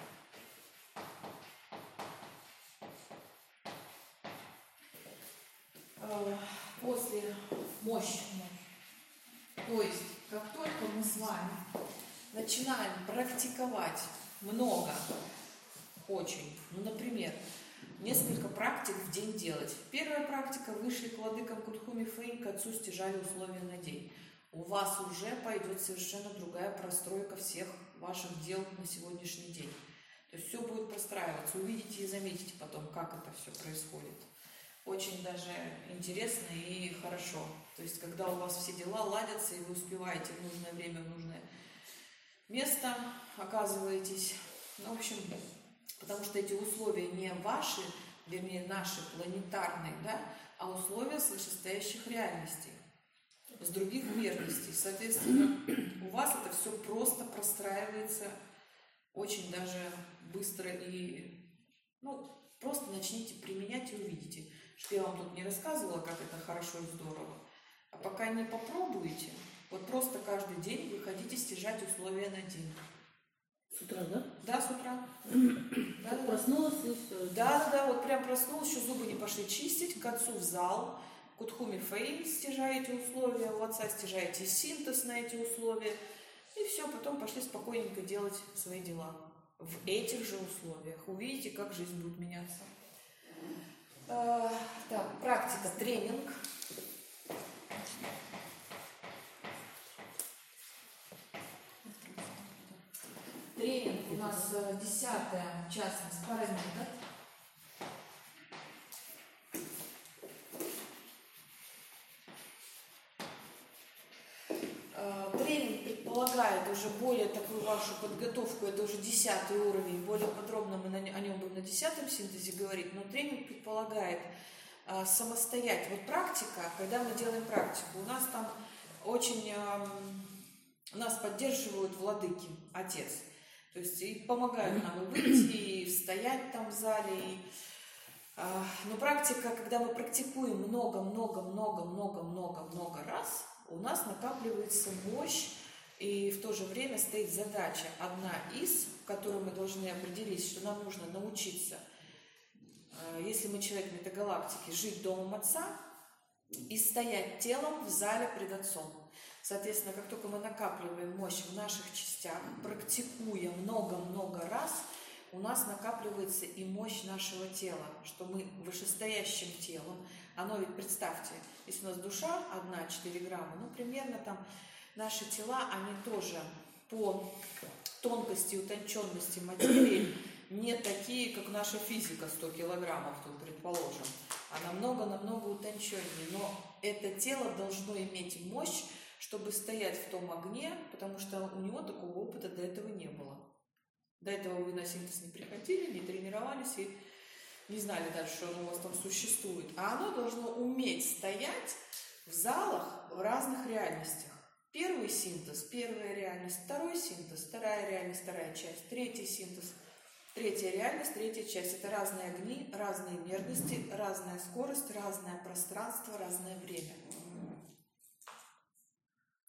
Э, после мощи. То есть, как только мы с вами начинаем практиковать много, очень, ну, например, несколько практик в день делать. Первая практика: вышли к владыкам Кутхуми Фэй, к отцу стяжали условия на день. У вас уже пойдет совершенно другая простройка всех ваших дел на сегодняшний день. То есть все будет простраиваться. Увидите и заметите потом, как это все происходит. Очень даже интересно и хорошо. То есть когда у вас все дела ладятся, и вы успеваете в нужное время, в нужное место оказываетесь. Ну, в общем, потому что эти условия не ваши, вернее, наши, планетарные, да, а условия свышестоящих реальностей, с других мирностей. Соответственно, у вас это все просто простраивается очень даже быстро и, ну, просто начните применять и увидите, что я вам тут не рассказывала, как это хорошо и здорово. А пока не попробуете, вот просто каждый день вы хотите стяжать условия на день. С утра, да? Да, с утра. Да, Как да. проснулась и все. Да, да, да, вот прям проснулась, еще зубы не пошли чистить, к отцу в зал, Кутхуми Фэй стяжаете условия, у отца стяжаете синтез на эти условия, и все, потом пошли спокойненько делать свои дела в этих же условиях. Увидите, как жизнь будет меняться. А, так, практика, тренинг. Тренинг у нас десятая частность параметр. Тренинг предполагает уже более такую вашу подготовку, это уже десятый уровень, более подробно мы о нем будем на десятом синтезе говорить, но тренинг предполагает а, самостоятельно. Вот практика, когда мы делаем практику, у нас там очень, а, нас поддерживают владыки, отец, то есть и помогают нам и выйти, и стоять там в зале, и, а, но практика, когда мы практикуем много-много-много-много-много-много раз, у нас накапливается мощь, и в то же время стоит задача одна из, которую мы должны определить, что нам нужно научиться, если мы человек метагалактики, жить домом отца и стоять телом в зале пред отцом. Соответственно, как только мы накапливаем мощь в наших частях, практикуя много-много раз, у нас накапливается и мощь нашего тела, что мы вышестоящим телом. Оно ведь, представьте, если у нас душа одна, четыре грамма, ну, примерно там наши тела, они тоже по тонкости и утонченности материи не такие, как наша физика, сто килограммов, тут, предположим, а намного-намного утонченнее. Но это тело должно иметь мощь, чтобы стоять в том огне, потому что у него такого опыта до этого не было. До этого вы на синтез не приходили, не тренировались и не знали дальше, что оно у вас там существует. А оно должно уметь стоять в залах в разных реальностях. Первый синтез, первая реальность, второй синтез, вторая реальность, вторая часть, третий синтез, третья реальность, третья часть. Это разные огни, разные мерности, разная скорость, разное пространство, разное время.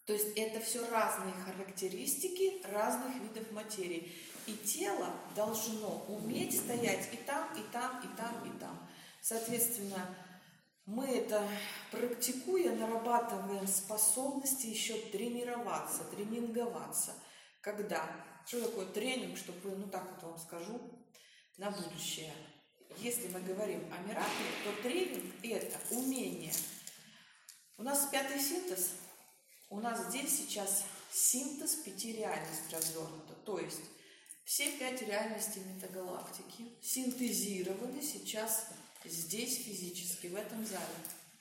То есть это все разные характеристики разных видов материи. И тело должно уметь стоять и там, и там, и там, и там. Соответственно, мы это, практикуя, нарабатываем способности еще тренироваться, тренинговаться. Когда? Что такое тренинг, чтобы, ну так вот вам скажу, на будущее. Если мы говорим о миракле, то тренинг – это умение. У нас пятый синтез, у нас здесь сейчас синтез пяти реальностей развернуто. То есть все пять реальностей метагалактики синтезированы сейчас здесь физически, в этом зале.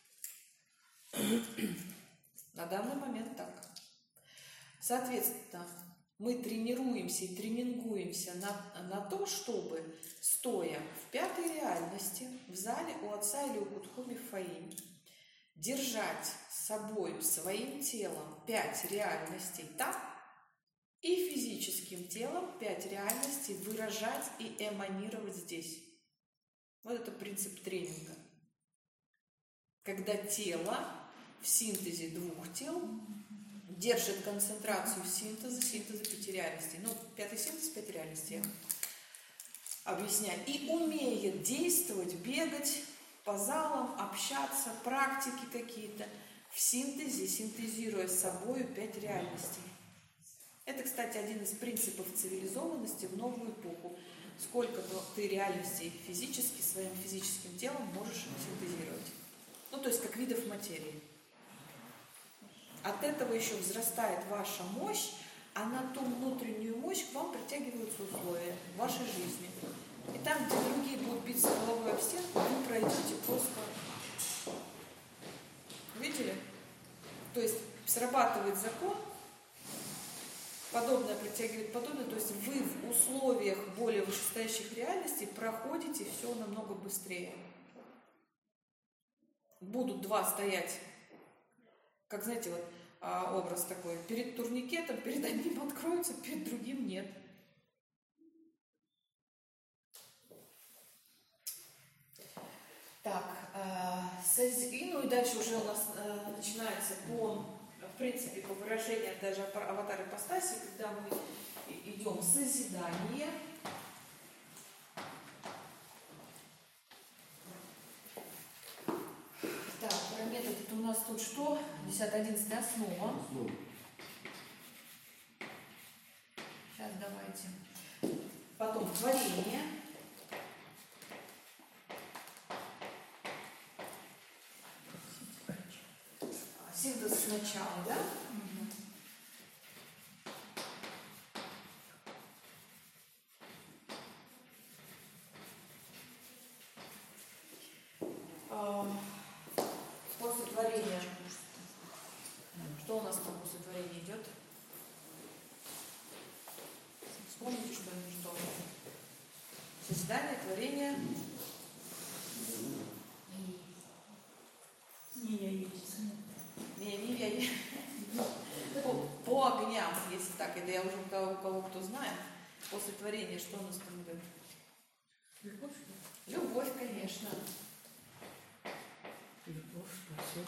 На данный момент так. Соответственно, мы тренируемся и тренингуемся на, на то, чтобы, стоя в пятой реальности, в зале у Отца или у Кудхоми Фаи, держать с собой, своим телом пять реальностей там и физическим телом пять реальностей выражать и эманировать здесь. Вот это принцип тренинга. Когда тело в синтезе двух тел держит концентрацию синтеза, синтеза пяти реальностей. Ну, пятый синтез, пять реальностей. Я объясняю. И умеет действовать, бегать по залам, общаться, практики какие-то в синтезе, синтезируя с собой пять реальностей. Это, кстати, один из принципов цивилизованности в новую эпоху. Сколько ты реальностей физически, своим физическим телом можешь синтезировать. Ну, то есть, как видов материи. От этого еще взрастает ваша мощь, а на ту внутреннюю мощь к вам притягиваются условия в вашей жизни. И там, где другие будут биться головой об стенку, вы пройдете просто. Видели? То есть срабатывает закон, подобное притягивает подобное, то есть вы в условиях более вышестоящих реальностей проходите все намного быстрее. Будут два стоять, как, знаете, вот а, образ такой, перед турникетом, перед одним откроются, перед другим нет. Так, э, и, ну и дальше уже у нас э, начинается по, в принципе, по выражению даже аватар ипостаси, когда мы идем в созидание. Так, про метод это у нас тут что? десять-одиннадцать основа. Сейчас давайте. Потом творение. Синтез сначала, да? Угу. После творения. Что у нас там после творения идет? Вспомните что-нибудь, что? Созидание, творение. Не, я есть. Не, не, я не. По, по огням, если так, это я уже у кого, у кого кто знает. После творения что у нас там идет? Любовь. Любовь, конечно. Любовь спасет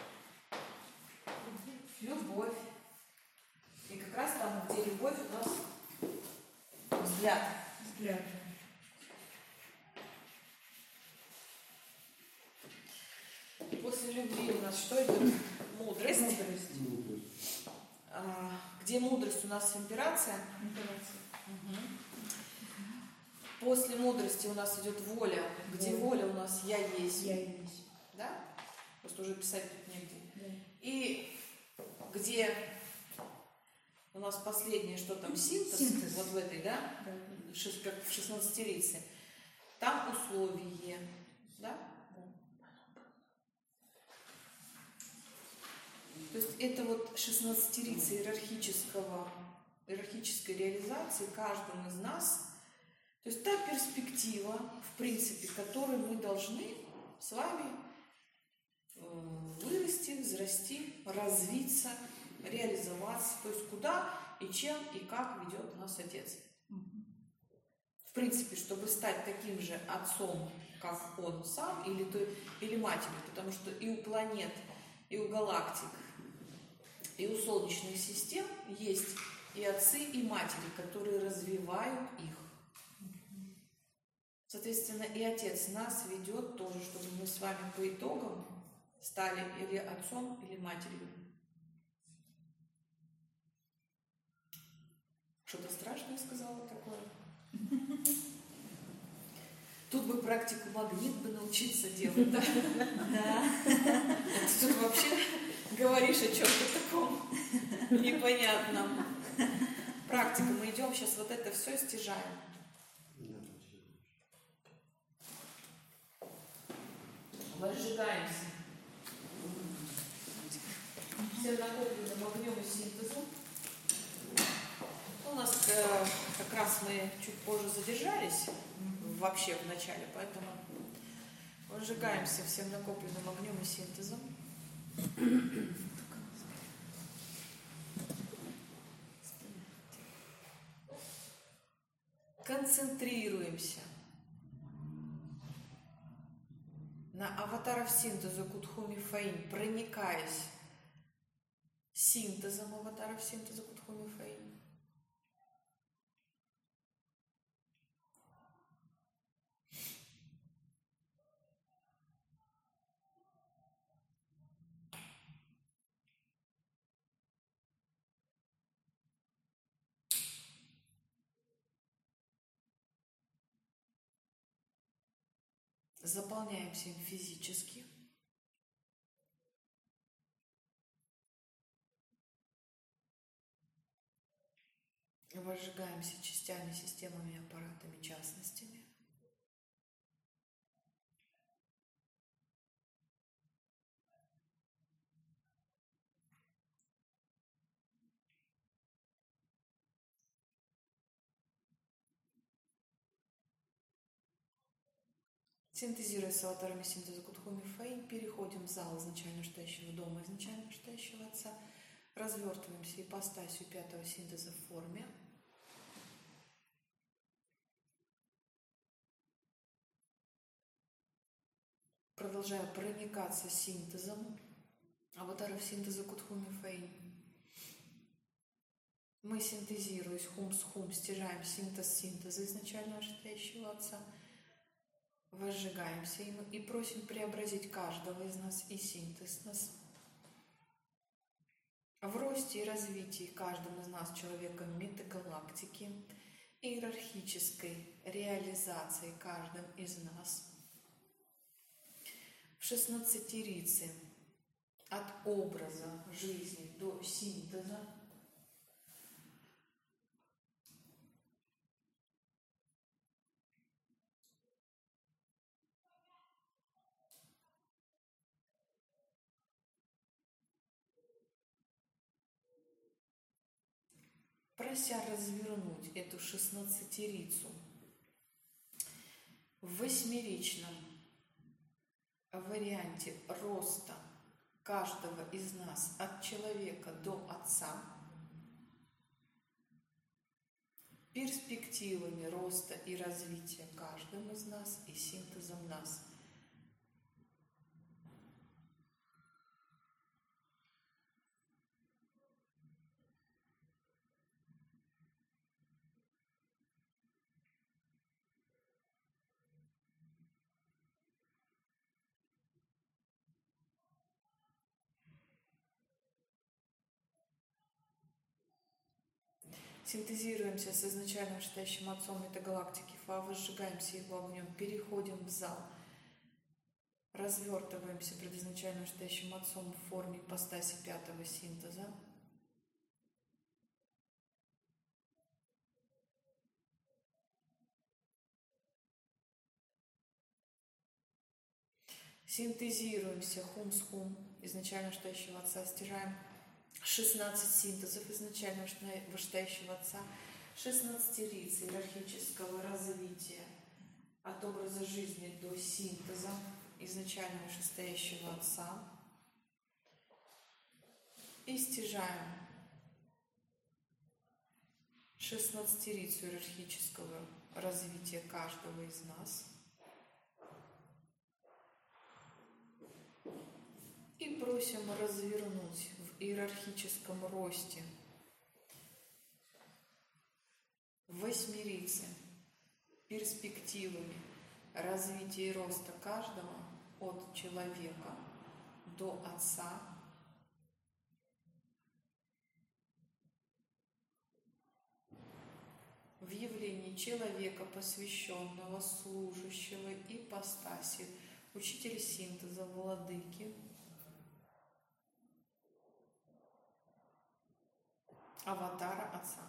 мир. Любовь. И как раз там, где любовь, у нас взгляд. Взгляд. После любви у нас что идет? Мудрость. Мудрость. А, где мудрость у нас имперация? Имперация. Угу. После мудрости у нас идет воля. Где воля у нас я есть. Я есть. Да? Просто уже писать тут негде. Да. И где у нас последнее, что там, синтез, Синтез. вот в этой, да? Да. Шест- как в шестнадцатерице. Там условие. Да? То есть это вот шестнадцатерица иерархического, иерархической реализации каждым из нас. То есть та перспектива, в принципе, которой мы должны с вами вырасти, взрасти, развиться, реализоваться. То есть куда и чем и как ведет нас Отец. В принципе, чтобы стать таким же отцом, как он сам, или, то, или матерью, потому что и у планет, и у галактик, И у солнечных систем есть и отцы, и матери, которые развивают их. Соответственно, и Отец нас ведет тоже, чтобы мы с вами по итогам стали или отцом, или матерью. Что-то страшное сказала такое? Тут бы практику магнит бы научиться делать, да? Да. Ты тут вообще говоришь о чем-то таком непонятном. Практика. Мы идем сейчас вот это все стяжаем. Возжигаемся всем накопленным огнем и синтезом. У нас э, как раз мы чуть позже задержались вообще в начале, поэтому возжигаемся всем накопленным огнем и синтезом. Концентрируемся на аватаров синтеза Кудхуми Фаинь, проникаясь синтезом аватаров синтеза Кудхуми Фаинь. Заполняемся им физически. Возжигаемся частями, системами, аппаратами, частностями. Синтезируя с аватарами синтеза Кудхуми Фаинь, переходим в зал изначально штающего дома, изначально штающего отца, развертываемся ипостасью пятого синтеза в форме. Продолжая проникаться синтезом аватаров синтеза Кудхуми Фаинь. Мы, синтезируясь хум с хум, стяжаем синтез синтеза изначально штающего отца. Возжигаемся им и просим преобразить каждого из нас и синтез нас в росте и развитии каждым из нас человеком метагалактики, иерархической реализации каждым из нас в шестнадцатерице от образа жизни до синтеза. Прося развернуть эту шестнадцатерицу в восьмеричном варианте роста каждого из нас от человека до отца, перспективами роста и развития каждым из нас и синтезом нас. Синтезируемся с изначальным штающим отцом метагалактики Фа, возжигаемся его огнем, переходим в зал, развертываемся пред изначальным штающим отцом в форме ипостаси пятого синтеза. Синтезируемся хум с хум изначально штающего отца, стяжаем шестнадцать синтезов изначально штающего отца, шестнадцатерицы иерархического развития от образа жизни до синтеза изначального шестающего отца. И стяжаем шестнадцатерицу иерархического развития каждого из нас. И просим развернуть в иерархическом росте, в восьмерице, перспективами развития и роста каждого от человека до Отца, в явлении человека, посвященного, служащего ипостаси, учителя синтеза, владыки, аватара Отца.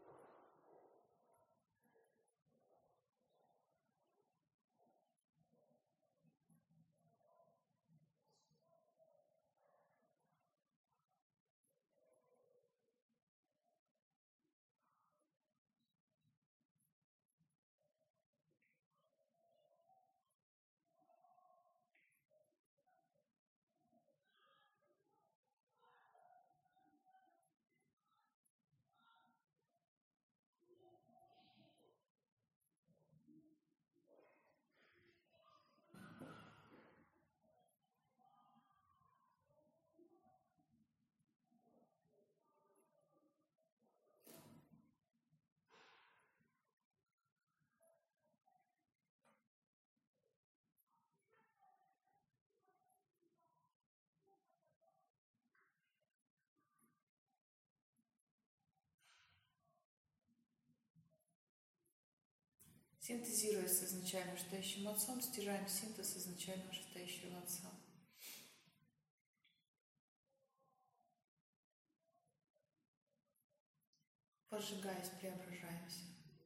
Синтезируя с изначально вышестоящим Отцом, стяжаем синтез изначально вышестоящего Отца. Пожигаясь, преображаемся.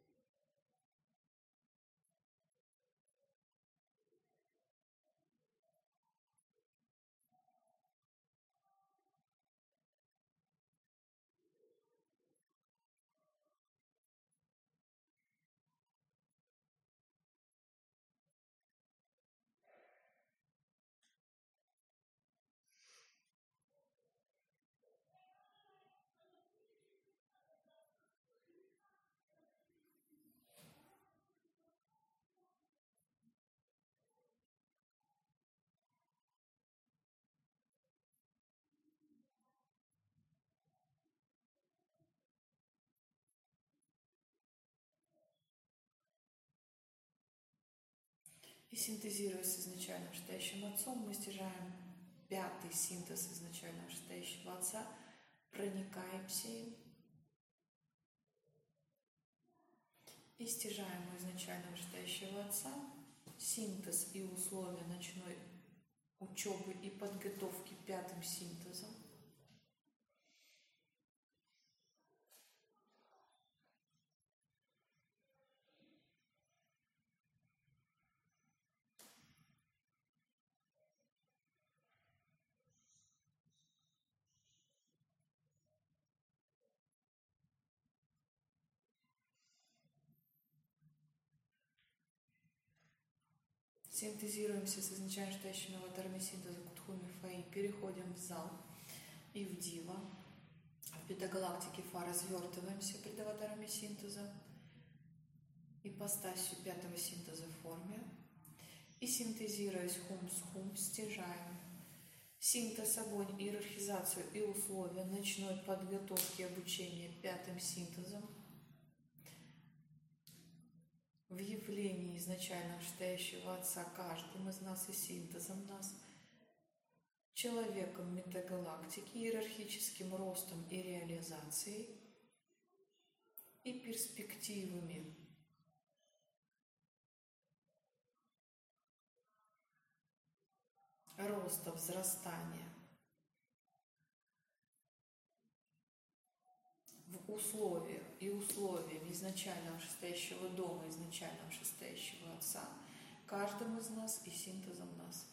И синтезируя с изначально вышестоящим Отцом, мы стяжаем пятый синтез изначально вышестоящего Отца, проникаемся им и стяжаем у изначально вышестоящего Отца синтез и условия ночной учебы и подготовки пятым синтезом. Синтезируемся с изначально вышестоящими аватарами синтеза Кутхуми Фаи, переходим в зал и в Дива. В бета-галактике Фа развертываемся пред аватарами синтеза, ипостасью пятого синтеза в форме. И синтезируясь хум с хум, стяжаем синтез, огонь, иерархизацию и условия ночной подготовки и обучения пятым синтезом. В явлении изначально вышестоящего Отца каждым из нас и синтезом нас, человеком метагалактики, иерархическим ростом и реализацией и перспективами роста, взрастания в условиях и условиями изначально вышестоящего дома, изначально вышестоящего Отца, каждым из нас и синтезом нас.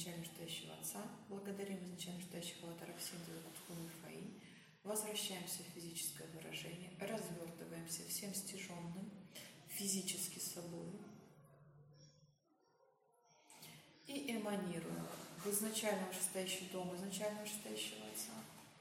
изначально стоящего Отца, благодарим изначально стоящих аватаров Синдзу, Кудххоми и Фаи, возвращаемся в физическое выражение, развертываемся всем стяженным физически собой и эманируем в изначально вышестоящий дом, изначально вышестоящего Отца.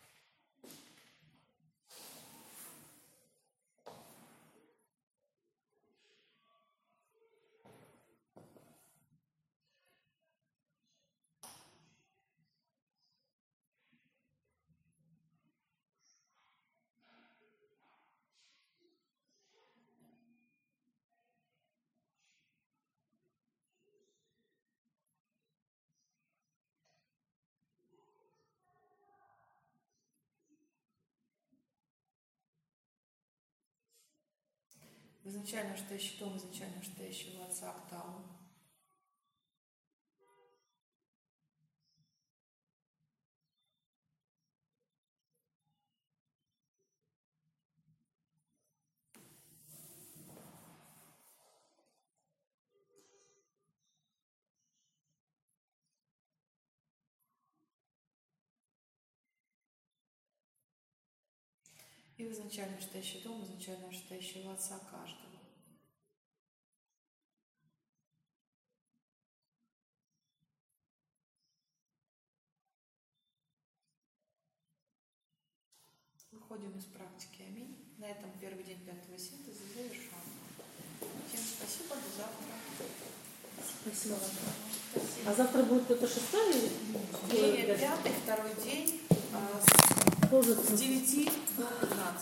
В изначально вышестоящий дом, изначально вышестоящего Отца Октаву. И в изначально вышестоящий дом, изначально вышестоящего Отца каждого. Выходим из практики. Аминь. На этом первый день пятого синтеза завершен. Всем спасибо, до завтра. Спасибо вам. А завтра будет это шестой? День пятый, второй день, а, Тоже с девяти до пятнадцати.